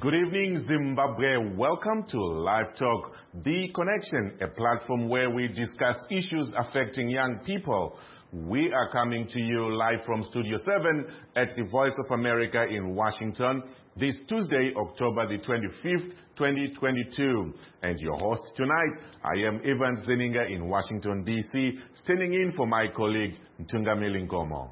Good evening, Zimbabwe. Welcome to Live Talk, The Connection, a platform where we discuss issues affecting young people. We are coming to you live from Studio 7 at the Voice of America in Washington this Tuesday, October the 25th, 2022. And your host tonight, I am Evans Zeninga in Washington, D.C., standing in for my colleague, Ntungamili Nkomo.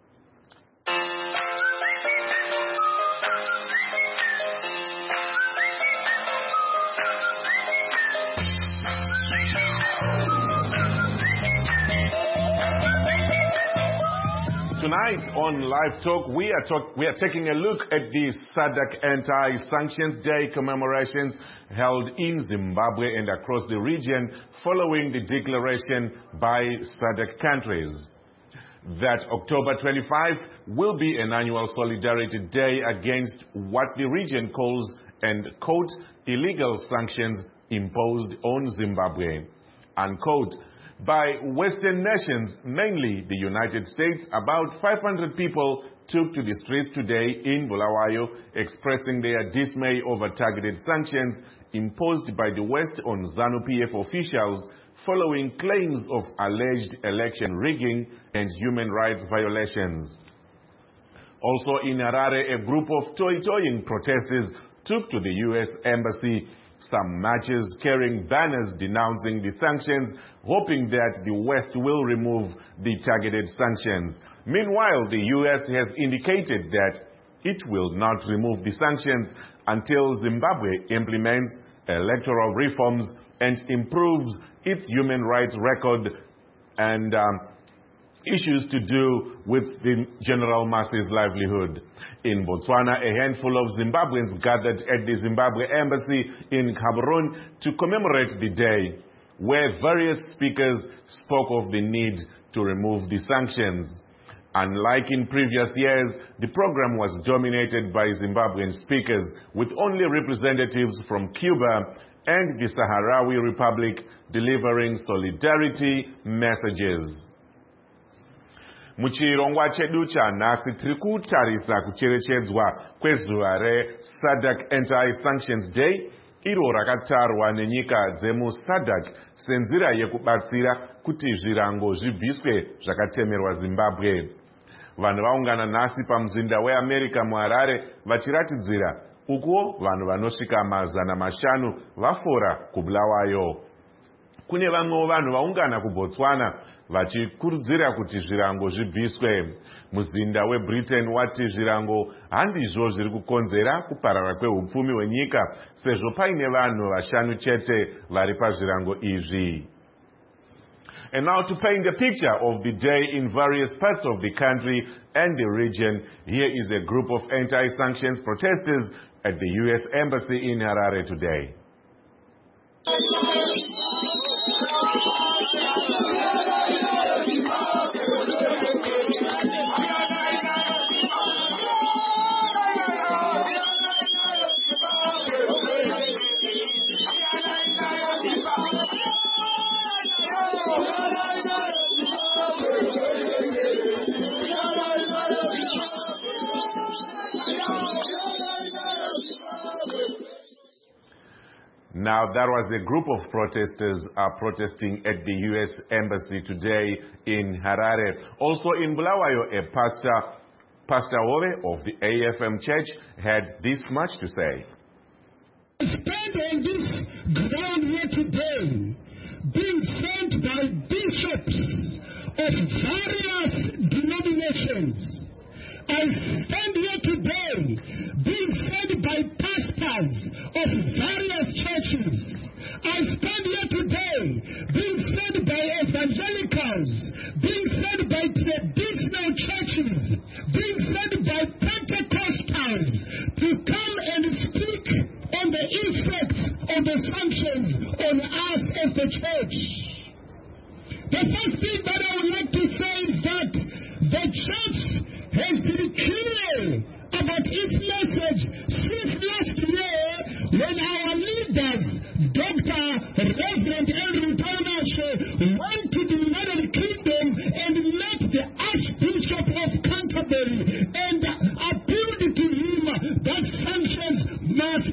Tonight on Live Talk, we are taking a look at the SADC Anti-Sanctions Day commemorations held in Zimbabwe and across the region following the declaration by SADC countries that October 25 will be an annual Solidarity Day against what the region calls, and quote, illegal sanctions imposed on Zimbabwe, unquote. By Western nations, mainly the United States, about 500 people took to the streets today in Bulawayo, expressing their dismay over targeted sanctions imposed by the West on ZANU-PF officials following claims of alleged election rigging and human rights violations. Also in Harare, a group of toy-toying protesters took to the U.S. Embassy. Some marches carrying banners denouncing the sanctions, hoping that the West will remove the targeted sanctions. Meanwhile, the U.S. has indicated that it will not remove the sanctions until Zimbabwe implements electoral reforms and improves its human rights record and issues to do with the general masses' livelihood. In Botswana, a handful of Zimbabweans gathered at the Zimbabwe Embassy in Gaborone to commemorate the day, where various speakers spoke of the need to remove the sanctions. Unlike in previous years, the program was dominated by Zimbabwean speakers, with only representatives from Cuba and the Sahrawi Republic delivering solidarity messages. Muchirongwa chedu chanhasi tiri kutarisa kucherechedzwa kwezuva reSADC Anti-Sanctions Day, iro rakatarwa nenyika dzemuSADC senzira yekubatsira kuti zvirango zvibviswe zvakatemerwa Zimbabwe. Vanhu vaungana nhasi pamuzinda weAmerica muHarare vachiratidzira uko vanhu vanosvika 500 vafora kuBulawayo. Kune vamwewo vanhu vaungana kuBotswana vachikurudzira kuti zvirango zvibviswe. Muzinda weBritain wati zvirango handizvo zviri kukonzera kuparara kwehupfumi hwenyika, sezvo paine vanhu 5 chete vari pazvirango izvi. And now to paint a picture of the day in various parts of the country and the region, here is a group of anti-sanctions protesters at the U.S. Embassy in Harare today. Now, that was a group of protesters protesting at the U.S. Embassy today in Harare. Also in Bulawayo, a Pastor Ove of the AFM Church had this much to say. Stand on this ground here today, being sent by bishops of various denominations. I stand here today, being sent by pastors of various churches. I stand here today, being sent by evangelicals, being sent by traditional churches, being sent by Pentecostals to come and speak on the effects of the sanctions on us as the church. The first thing that I would like to say is that the church has been clear about its message since last year when our leaders, Dr. Reverend Andrew Taunashe, went to the United Kingdom and met the Archbishop of Canterbury and appealed to him that sanctions must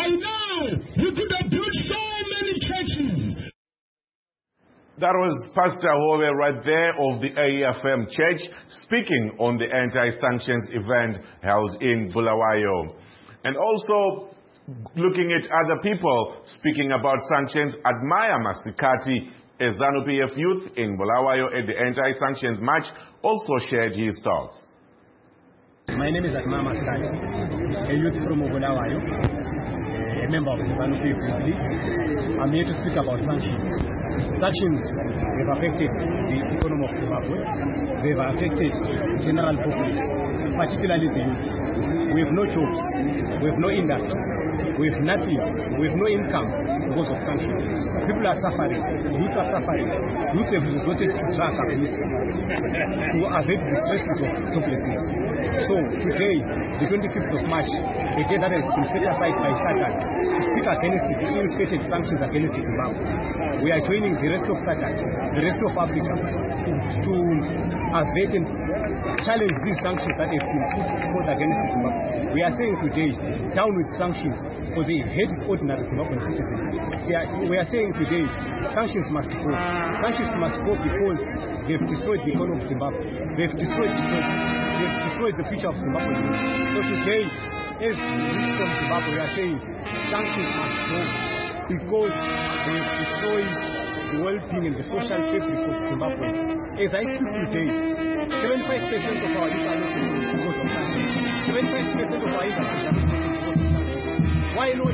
By now, he could have built so many churches. That was Pastor Hove right there of the AEFM Church speaking on the anti-sanctions event held in Bulawayo. And also looking at other people speaking about sanctions, Admire Masikati, a ZANU-PF youth in Bulawayo at the anti-sanctions march, also shared his thoughts. My name is Admire Masikati, a youth from Bulawayo, a member of the ZANU-PF youth. I'm here to speak about sanctions. Sanctions have affected the economy of Zimbabwe. They've affected general populace, particularly the youth. We have no jobs, we have no industry, we have nothing, we have no income because of sanctions. People are suffering, youth are suffering. Youth have resorted to drug abuse to avoid the stresses of joblessness. So today, the 25th of March, a day that has been set aside by SADC to speak against the ill-fated sanctions against Zimbabwe. We are joining the rest of SADC, the rest of Africa, to avoid and challenge these sanctions that have been put against Zimbabwe. We are saying today, down with sanctions for the head of ordinary Zimbabwean citizens. We are saying today, sanctions must go. Sanctions must go because they've destroyed the economy of Zimbabwe. They've destroyed the church. They've destroyed the future of Zimbabwe. So today, as from Zimbabwe, we are saying sanctions must go because they've destroyed the well-being and the social fabric of Zimbabwe. As I speak today, 75% of our youth are not because of sanctions. 75% of our youth are not because of sanctions. Why not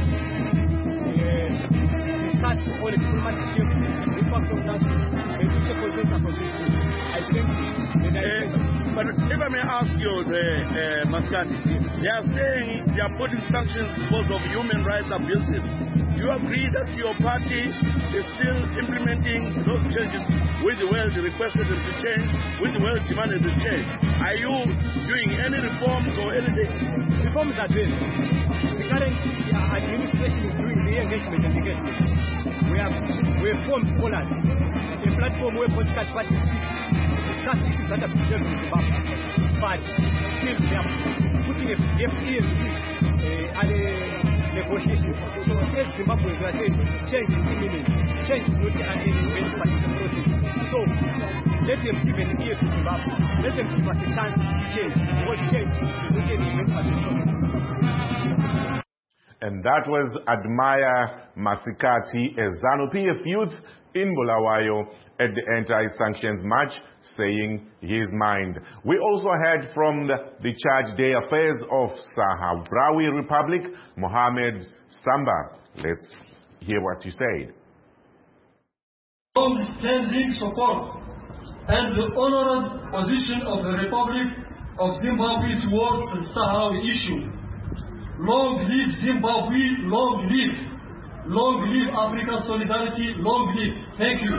start on a diplomatic shift, impact of sanctions, and reach a consensus on this? I think but if I may ask you, Maskati, they are saying they are putting sanctions because of human rights abuses. Do you agree that your party is still implementing those changes with the world requested them to change, with the world demanded to change? Are you doing any reforms or anything? Reforms are doing. The current administration is doing the engagement and engagement. We have formed scholars, a platform where political parties discuss issues that have been dealt with Zimbabwe. But still they are putting a FES and a negotiation. So as Zimbabweans are saying, change is imminent. Change is not an event, but it's a process. So let them give an ear to Zimbabwe. Let them give us a chance to change. Because change is not an event, but it's a process. And that was Admire Masikati, a ZANU-PF youth in Bulawayo at the anti-sanctions march, saying his mind. We also heard from the Charge Day Affairs of Sahrawi Republic, Mohamed Samba. Let's hear what he said. Long-standing support and the honored position of the Republic of Zimbabwe towards the Sahrawi issue. Long live Zimbabwe, long live. Long live African solidarity, long live. Thank you.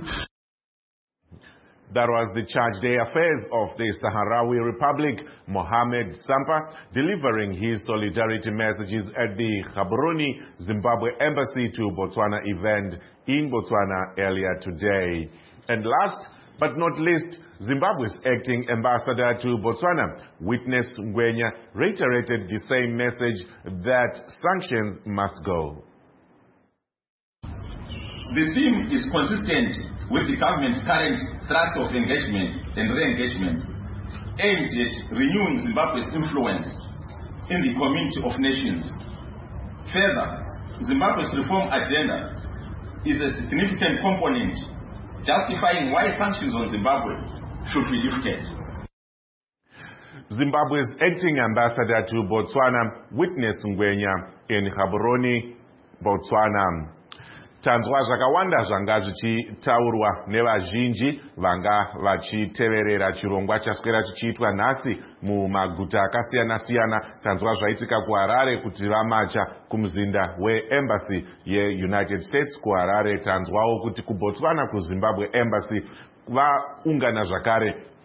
That was the Charge Day Affairs of the Sahrawi Republic, Mohamed Samba, delivering his solidarity messages at the Gaborone, Zimbabwe Embassy to Botswana event in Botswana earlier today. And last but not least, Zimbabwe's acting ambassador to Botswana, Witness Ngwenya, reiterated the same message that sanctions must go. The theme is consistent with the government's current thrust of engagement and re-engagement, aimed at renewing Zimbabwe's influence in the community of nations. Further, Zimbabwe's reform agenda is a significant component justifying why sanctions on Zimbabwe should be lifted. Zimbabwe's acting ambassador to Botswana, Witness Ngwenya, in Gaborone, Botswana. Tanzwa zvakawanda zvanga zvichitaurwa nevazhinji vanga vachiteverera chirongwa chaswera chichiitwa nhasi mumaguta akasiyana-siyana. Tanzwa zvaitika kuHarare kuti vamacha kumuzinda weembassy yeUnited States kuHarare. Tanzwawo kuti kuBotswana kuZimbabwe embassy vaungana zvakare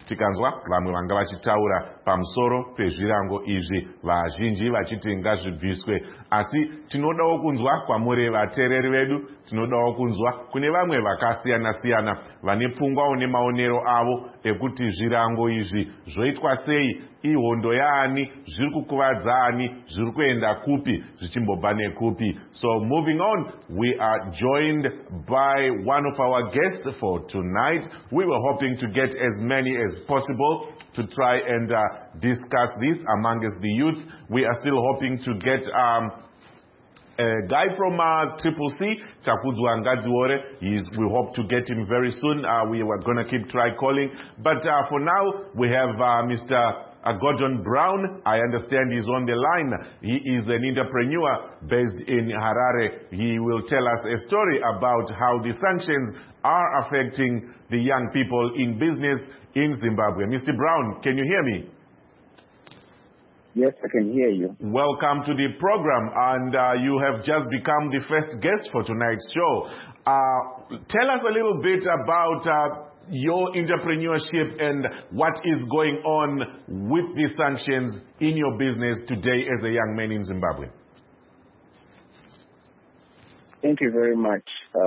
tikanzwa vamwe vanga vachitaura pamusoro pezvirango izvi vazhinji vachiti ngazvibviswe, asi tinodawo kunzwa kwamuri vateereri vedu, tinodawo kunzwa kune vamwe vakasiyana-siyana vane pfungwawo nemaonero avo ekuti zvirango izvi zvoitwa sei, ihondo yaani, zviri kukuvadza ani, zviri kuenda kupi, zvichimbobva nekupi. So moving on, we are joined by one of our guests for tonight. We were hoping to get as many as possible to try and discuss this amongst the youth. We are still hoping to get a guy from Triple C, Chakudzwa Ngadziore. We hope to get him very soon. We were going to keep calling. But for now, we have Mr. Gordon Brown. I understand he's on the line. He is an entrepreneur based in Harare. He will tell us a story about how the sanctions are affecting the young people in business in Zimbabwe. Mr. Brown, can you hear me? Yes, I can hear you. Welcome to the program, and you have just become the first guest for tonight's show. Tell us a little bit about your entrepreneurship and what is going on with the sanctions in your business today as a young man in Zimbabwe. Thank you very much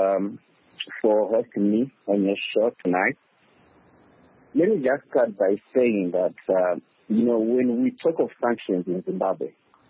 for hosting me on your show tonight. Let me just start by saying that when we talk of sanctions in Zimbabwe,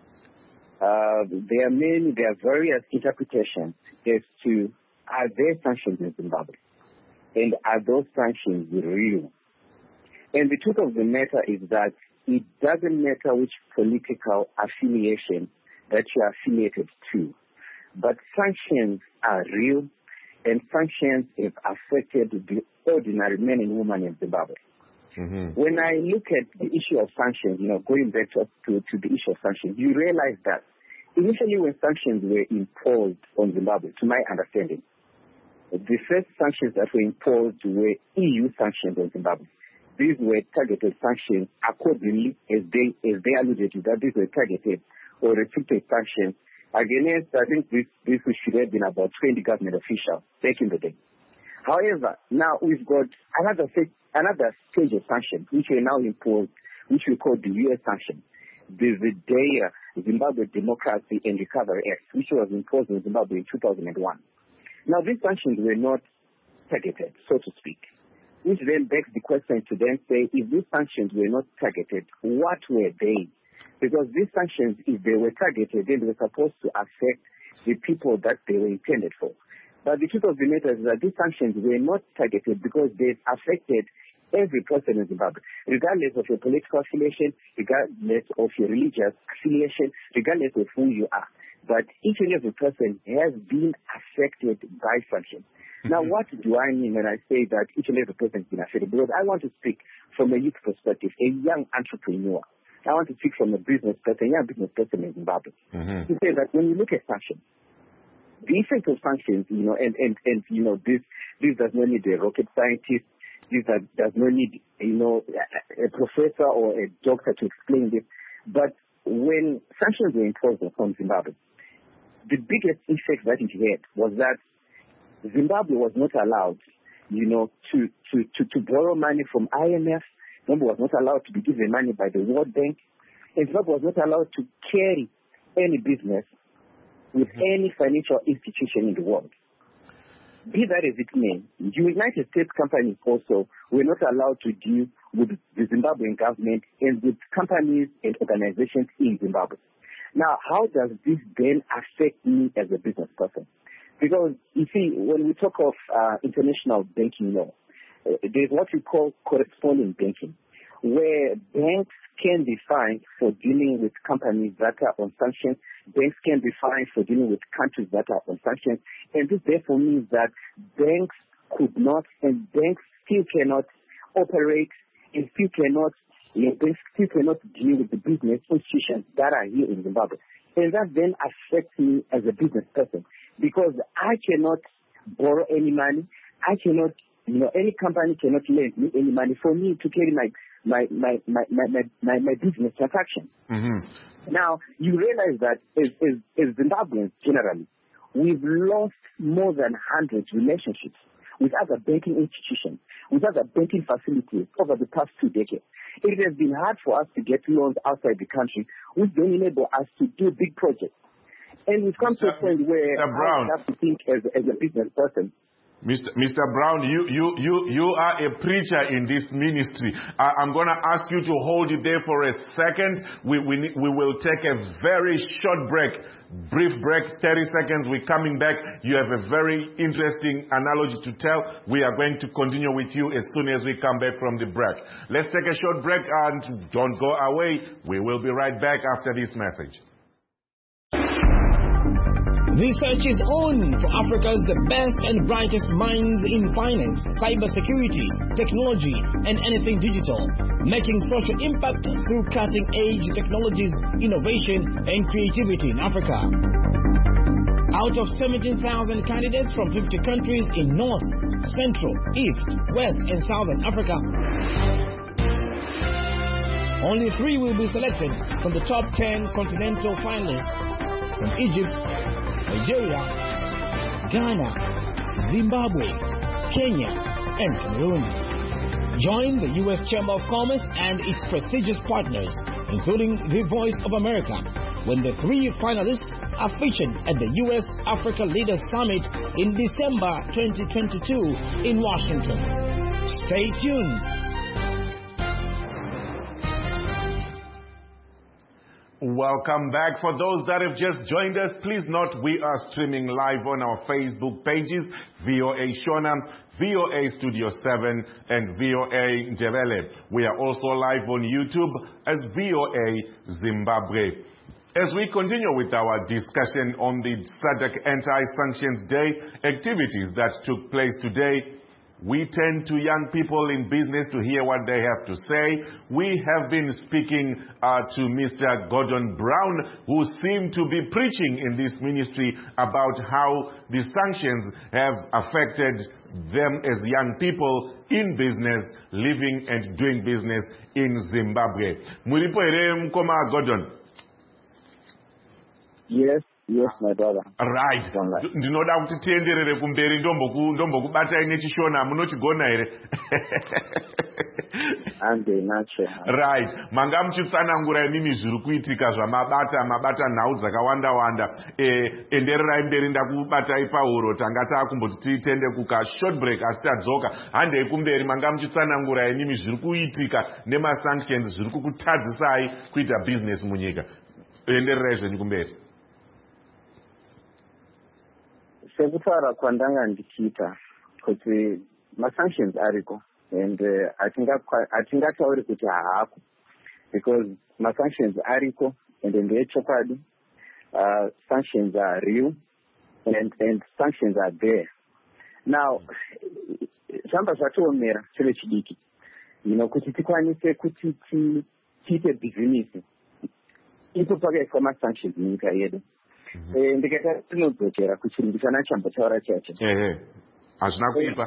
there are various interpretations as to are there sanctions in Zimbabwe, and are those sanctions real? And the truth of the matter is that it doesn't matter which political affiliation that you are affiliated to, but sanctions are real, and sanctions have affected the ordinary men and women in Zimbabwe. Mm-hmm. When I look at the issue of sanctions, going back to the issue of sanctions, you realize that initially when sanctions were imposed on Zimbabwe, to my understanding, the first sanctions that were imposed were EU sanctions on Zimbabwe. These were targeted sanctions accordingly, as they alluded to, that these were targeted or restricted sanctions against, I think this should have been about 20 government officials back in the day. However, now we've got another stage of sanctions, which are now imposed, which we call the US sanctions. The Zimbabwe Democracy and Recovery Act, which was imposed in Zimbabwe in 2001. Now, these sanctions were not targeted, so to speak, which then begs the question to then say, if these sanctions were not targeted, what were they? Because these sanctions, if they were targeted, then they were supposed to affect the people that they were intended for. But the truth of the matter is that these sanctions were not targeted because they've affected every person in Zimbabwe, regardless of your political affiliation, regardless of your religious affiliation, regardless of who you are. But each and every person has been affected by sanctions. Now, what do I mean when I say that each and every person has been affected? Because I want to speak from a youth perspective, a young entrepreneur. I want to speak from a business person, a young business person in Zimbabwe. To say that when you look at sanctions, the effect of sanctions, this does not need a rocket scientist. This does not need, a professor or a doctor to explain this. But when sanctions were imposed on Zimbabwe, the biggest effect that it had was that Zimbabwe was not allowed, to borrow money from IMF. Zimbabwe was not allowed to be given money by the World Bank. And Zimbabwe was not allowed to carry any business with any financial institution in the world. Be that as it may, United States companies also were not allowed to deal with the Zimbabwean government and with companies and organizations in Zimbabwe. Now, how does this then affect me as a business person? Because, you see, when we talk of international banking law, there's what we call corresponding banking, where banks can be fined for dealing with companies that are on sanctions. Banks can be fined for dealing with countries that are on sanctions. And this therefore means that banks could not, and banks still cannot operate, and still cannot, banks still cannot deal with the business institutions that are here in Zimbabwe. And that then affects me as a business person, because I cannot borrow any money. I cannot, any company cannot lend me any money for me to carry my business transaction. Now, you realize that as Zimbabweans generally, we've lost more than 100 relationships with other banking institutions, with other banking facilities over the past 2 decades. It has been hard for us to get loans outside the country, which don't enable us to do big projects. And we've come to a point where I have to think as a business person. Mr. Brown, you are a preacher in this ministry. I'm going to ask you to hold it there for a second. We will take a very short break, brief break, 30 seconds. We're coming back. You have a very interesting analogy to tell. We are going to continue with you as soon as we come back from the break. Let's take a short break and don't go away. We will be right back after this message. Research is on for Africa's best and brightest minds in finance, cybersecurity, technology, and anything digital, making social impact through cutting-edge technologies, innovation, and creativity in Africa. Out of 17,000 candidates from 50 countries in North, Central, East, West, and Southern Africa, only 3 will be selected from the top 10 continental finalists from Egypt, Nigeria, Ghana, Zimbabwe, Kenya, and Cameroon. Join the U.S. Chamber of Commerce and its prestigious partners, including the Voice of America, when the 3 finalists are featured at the U.S. Africa Leaders Summit in December 2022 in Washington. Stay tuned. Welcome back. For those that have just joined us, please note we are streaming live on our Facebook pages, VOA Shona, VOA Studio 7, and VOA Ndebele. We are also live on YouTube as VOA Zimbabwe. As we continue with our discussion on the SADC Anti-Sanctions Day activities that took place today, we turn to young people in business to hear what they have to say. We have been speaking to Mr. Gordon Brown, who seemed to be preaching in this ministry about how the sanctions have affected them as young people in business, living and doing business in Zimbabwe. Mulipo ere mkoma Gordon? Yes. Yes, my brother. Right. Ndinoda kuti tienderere kumberi ndombokubata ine chishona munochigona ere? Right. Manga muchitsanangura inini zviri kuitika mabata nhau dzakawanda endererai mberi ndakubatai pauro tanga takumboti tiitende kuka short break asi tadzoka handei kumberi manga muchitsanangura inini zviri kuitika nemasanctions zviri kukutadzisai kuita business munyika. Endererai zvenyu kumberi. Sekutara kwandanga ndichiita kuti ma-sanctions ariko and atingatauri kuti haako because ma-sanctions ariko and ndechokwadi sanctions are real and sanctions are there. Now zvamba zvatoomera chiro chidiki kuti tikwanise kuti tiite bhizinisi ipo pakaiswa ma-sanctions munyika yedu. Ndikata tinodzokera kuchirumbisana chambotaura chacho. As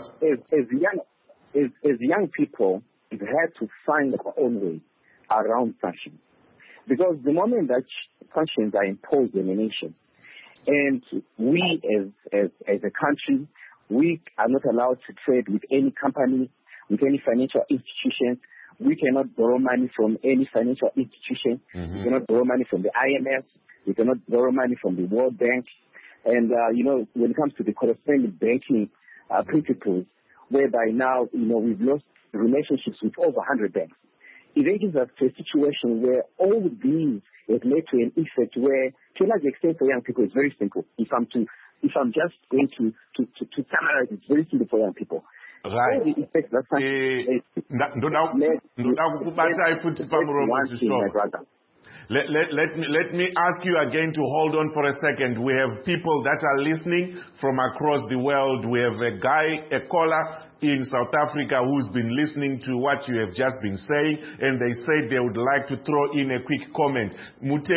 young people, we've had to find our own way around sanctions. Because the moment that sanctions are imposed on a nation, and we as a country, we are not allowed to trade with any company, with any financial institutions. We cannot borrow money from any financial institution. We cannot borrow money from the IMF. We cannot borrow money from the World Bank. And, when it comes to the corresponding banking principles, whereby now, we've lost relationships with over 100 banks. It brings us to a situation where all these have led to an effect where, to a large extent for young people, it's very simple. If I'm just going to summarize, it's very simple for young people. Right. Let me ask you again to hold on for a second. We have people that are listening from across the world. We have a caller in South Africa who's been listening to what you have just been saying, and they said they would like to throw in a quick comment. Let's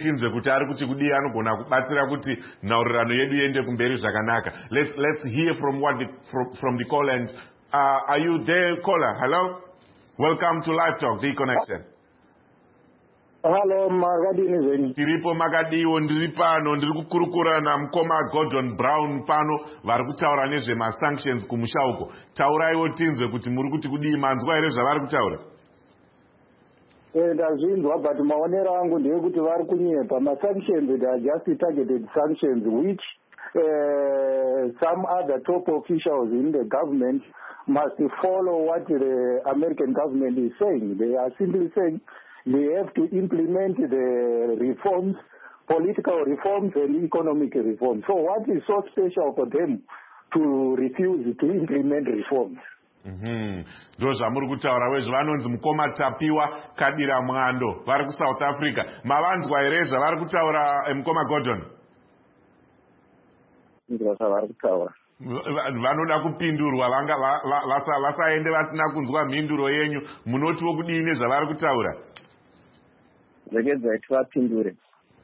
hear from from the caller. And are you there, caller? Hello? Welcome to Live Talk, The Connection. Halo, makadini zvenyu? Tiripo makadiwo, ndiri pano, ndiri kukurukura namukoma Gordon Brown pano, vari kutaura nezvemasanctions kumusha uko. Tauraiwo tinzwe kuti muri kuti kudii, manzwa here zvavari kutaura? Ndazvinzwa, but maonero angu ndeyekuti vari kunyepa. Masanctions, they are just targeted sanctions which some other top officials in the government must follow what the American government is saying. They are simply saying they have to implement the reforms, political reforms and economic reforms. So what is so special for them to refuse to implement reforms? Ndo zvamuri kutaura wezvo. Vanonzi mukoma Tapiwa Kadira Mwando, vari kuSouth Africa. Mavanzwa here zvavari kutaura mukoma Gordon? Vari kutaura. Vanoda kupindurwa, vasaende vasina kunzwa mhinduro yenyu. Munotiwo kudii nezvavari kutaura? Regedzai tivapindure.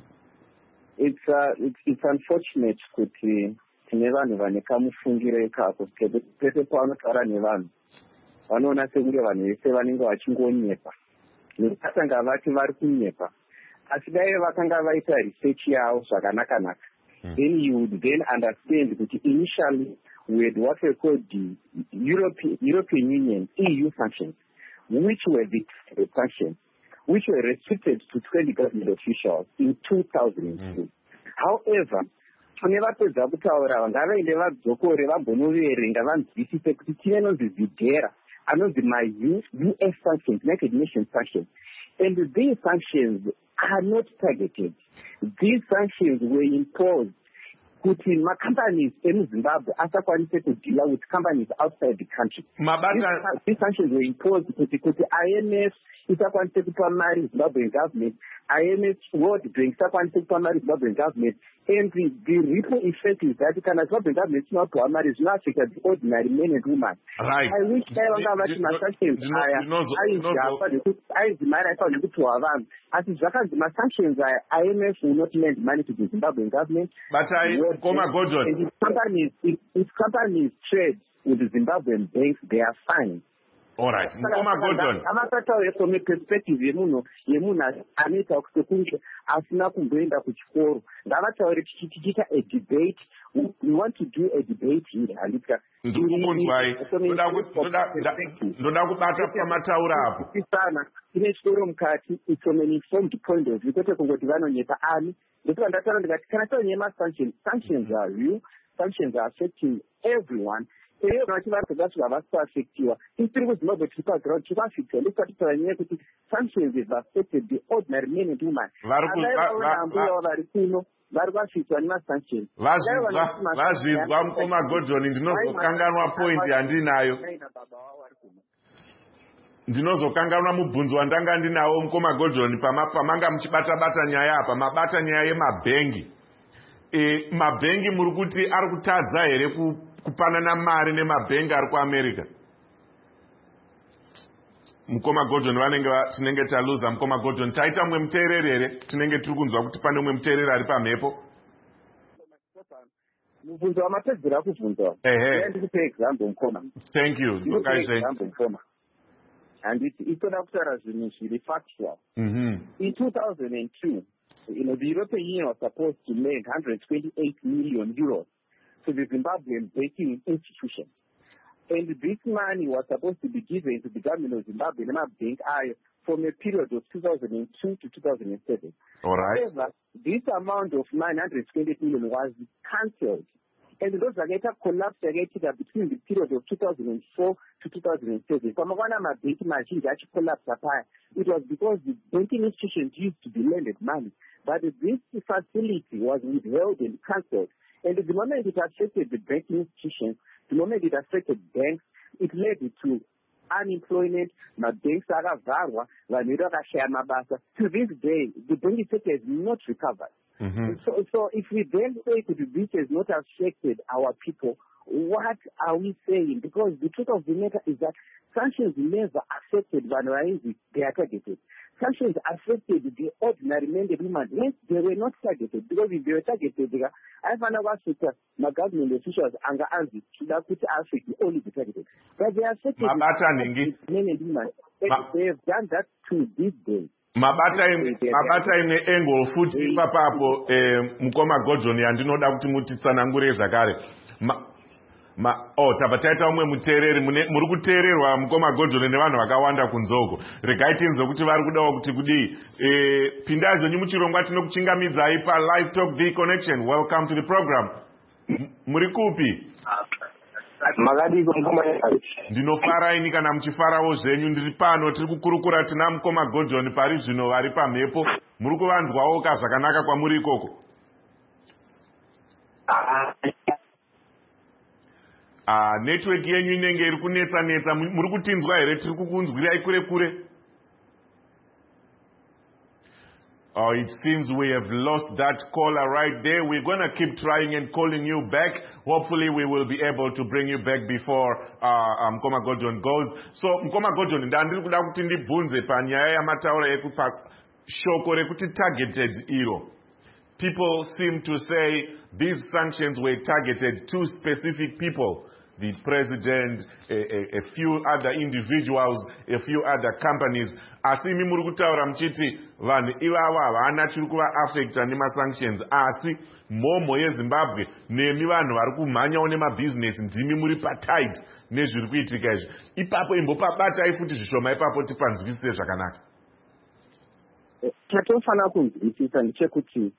It's unfortunate kuti tine vanhu vane kamufungiro ikapo. Pese pavanotaura nevanhu vanoona sekunge vanhu vese vanenge vachingonyepa. Nekutanga vati vari kunyepa. Asi dai vakanga vaita research yavo zvakanaka-naka, then you would then understand that initially we had what we called the European Union EU sanctions, which were the sanctions which were restricted to 20 government officials in 2002. However, kune vapedza kutaura ngavaende vadzokore vambonoverenga vanzwisise kuti tive anonzi zidhera anonzi ma-US sanctions, United Nations sanctions, and these sanctions are not targeted. These sanctions were imposed kuti companies in Zimbabwe asakwanise to deal with companies outside the country. These sanctions were imposed kuti IMF isakwanise kupa mari Zimbabwean government, IMF World Bank isakwanise kupa mari Zimbabwean government, and the ripple effect is that kana Zimbabwean government isinopiwa mari zvinoaffecta the ordinary man and woman. Right. I wish vanga vati masanctions aya aijafa nekuti aizi mari aifanira nekutiwa vanhu, asi zvakanzi masanctions aya IMF will not lend money to the Zimbabwean government. But Mukoma Gordon, and if companies trade with the Zimbabwean banks, they are fine. All right. Mukoma Gordon. Amatataure from a perspective yemunhu anoita sekunge asina kumboenda kuchikoro. Ngavataure tichiita a debate. We want to do a debate here. Ndikukunzwai. Ndoda kubata pamataura apo. Tine chitoro mukati, it's from an informed point of view. Kwete kungoti vanonyepa ani. Ndikuti ndataura ndikati kana tonyema sanctions are real. Sanctions are affecting everyone. Sanctions have affected the ordinary men and women. Vazvinzwa Mukoma Gordon, ndinozokanganwa point yandinayo. Ndinozokanganwa mubvunzo wandanga ndinawo Mukoma Gordon pamanga muchibata-bata nyaya apa, mabata nyaya yemabhengi. Mabhengi muri kuti ari kutadza here kupanana mari nemabhengi ari kuAmerica? Mukoma Gordon tinenge taluza Mukoma Gordon. Taita mumwe muteereri here? Tinenge tiri kunzwa kuti pane mumwe muteereri ari pamhepo. Mubvunzo wamapedzera kubvunzwa. Ndikupe example Mukoma. Thank you. Mukoma. And itoda kutaura zvinhu zviri factual. In 2002, the European Union was supposed to lend 128 million euros to the Zimbabwean banking institution. And this money was supposed to be given to the government of Zimbabwe Bank from a period of 2002 to 2007. All right. However, this amount of 928 million was cancelled. And those are collapse between the period of 2004 to 2007. It was because the banking institutions used to be lended money. But this facility was withheld and cancelled. And the moment it affected the banking institutions, the moment it affected banks, it led to unemployment, banks akavarwa, vanhu vakashaya mabasa. To this day, the banking sector has not recovered. So if we then say that this has not affected our people, what are we saying? Because the truth of the matter is that sanctions never affected Vanwainzi, they are targeted. Sanctions affected the ordinary men and women. Yes, they were not targeted, because if they were targeted, I found out that my government officials and Anzi should have put affect only the targeted. But they affected the men and women. They have done that to this day. mabata imwe angle futi ipapapo mukoma Gordon yandinoda kuti mutitsanangure zvakare. Tapa taita umwe muteereri muri kuteererwa mukoma Gordon nevanhu vakawanda kunzoko. Regai tinzwe kuti vari kudawo kuti kudii. Pindai zvenyu muchirongwa tinokuchingamidzai pa Live Talk The Connection. Welcome to the program. Muri kupi? Ndinofaraini kana muchifarawo zvenyu. Ndiri pano tiri kukurukura tina mukoma Gordon pari zvino vari pamhepo. Muri kuvanzwawo ka zvakanaka kwamuri ikoko? Network yenyu inenge iri kunetsa. Muri kutinzwa here? Tiri kukunzwirai kure kure. It seems we have lost that caller right there. We're going to keep trying and calling you back. Hopefully we will be able to bring you back before Mkoma Gordon goes. So Mkoma Gordon, ndandiri kuda kuti ndibvunze panyaya yamataura ekupa shoko rekuti targeted iro. People seem to say these sanctions were targeted to specific people. The president, a few other individuals, a few other companies. Asi muri kutaura mchiti vanhu ivava havana chiri kuva affecta nema-sanctions. Asi momo yeZimbabwe nemi vanhu vari kumhanyawo nemabusiness ndimi muri patight nezviri kuitika izvi. Ipapo imbopabatai futi zvishoma ipapo tipanzwisise zvakanaka. Chatofana kunzwisisa ndechekuti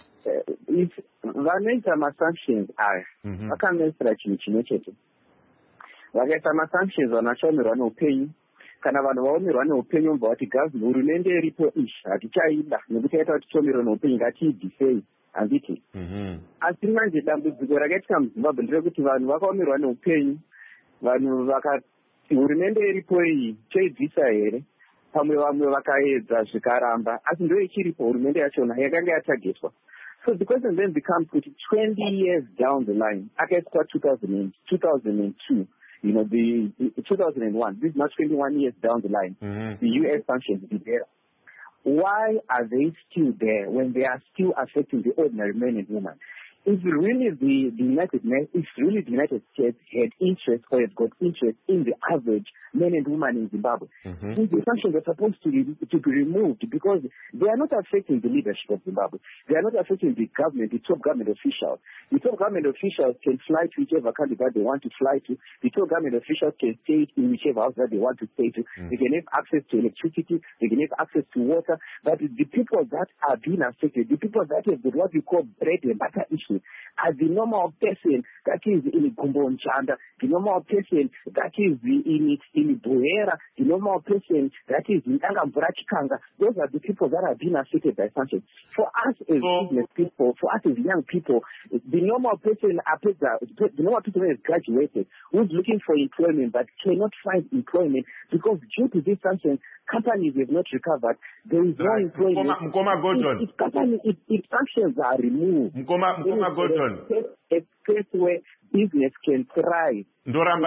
vanoita ma-sanctions aya vakamesera chinhu chimwe chete. Vakaita ma-sanctions vanashomerwa neupenyu. Kana vanhu vaomerwa neupenyu vobva vati hurumende iripo ishi hatichaida nekuti yaita kuti tiomerwa neupenyu ngatiibvisei handiti. Asi manje dambudziko rakaitika muZimbabwe nderekuti vanhu vakaomerwa neupenyu, vanhu vakati hurumende iripo iyi toibvisa here, pamwe vamwe vakaedza zvikaramba, asi ndo ichiripo hurumende yachona yakanga yatargetwa. So the question then becomes 20 years down the line, akaitwa 2002. The 2001, this is not 21 years down the line, the U.S. sanctions are there. Why are they still there when they are still affecting the ordinary men and women? If really the United States had interest or had got interest in the average men and women in Zimbabwe, the sanctions are supposed to be removed because they are not affecting the leadership of Zimbabwe. They are not affecting the government, the top government officials. The top government officials can fly to whichever country that they want to fly to. The top government officials can stay in whichever house that they want to stay to. They can have access to electricity. They can have access to water. But the people that are being affected, the people that have got what we call bread and butter issue, as the normal person that is in Gumbo Nchanda, the normal person that is in Buera, the normal person that is in Angamburachikanga, those are the people that are being affected by sanctions. For us as business people, for us as young people, the normal person who has graduated, who's looking for employment but cannot find employment because due to these sanctions, companies have not recovered. There is no employment. If sanctions are removed, Mkoma Gordon, a place where business can thrive. Ndoramba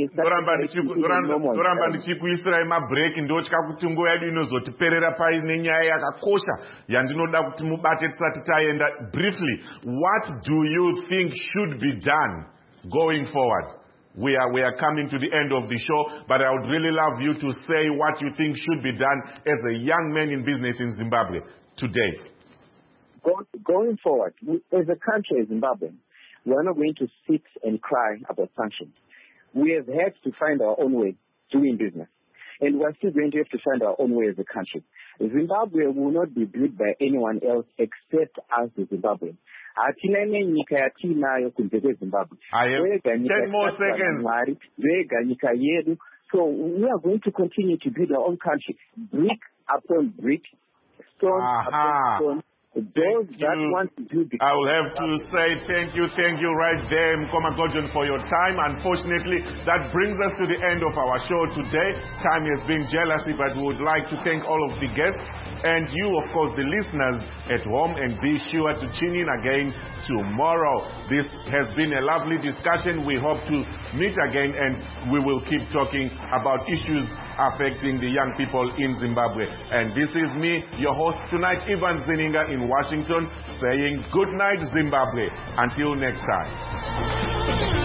ndichikuisirai mabreak ndotya kuti nguva yedu inozotiperera paine nyaya yakakosha yandinoda kuti mubate tisati taenda. Briefly, what do you think should be done going forward? We are coming to the end of the show, but I would really love you to say what you think should be done as a young man in business in Zimbabwe today. Going forward, as a country, as Zimbabwe, we are not going to sit and cry about sanctions. We have had to find our own way doing business, and we are still going to have to find our own way as a country. Zimbabwe will not be built by anyone else except us, the Zimbabweans. I have 10 more seconds. So we are going to continue to build our own country, brick upon brick, stone upon stone. Those that want to do the I will have to say thank you right there, Mkoma Gordon, for your time. Unfortunately, that brings us to the end of our show today. Time has been jealousy, but we would like to thank all of the guests and you, of course, the listeners at home, and be sure to tune in again tomorrow. This has been a lovely discussion. We hope to meet again, and we will keep talking about issues affecting the young people in Zimbabwe. And this is me, your host tonight, Ivan Zininga in Washington, saying good night, Zimbabwe. Until next time.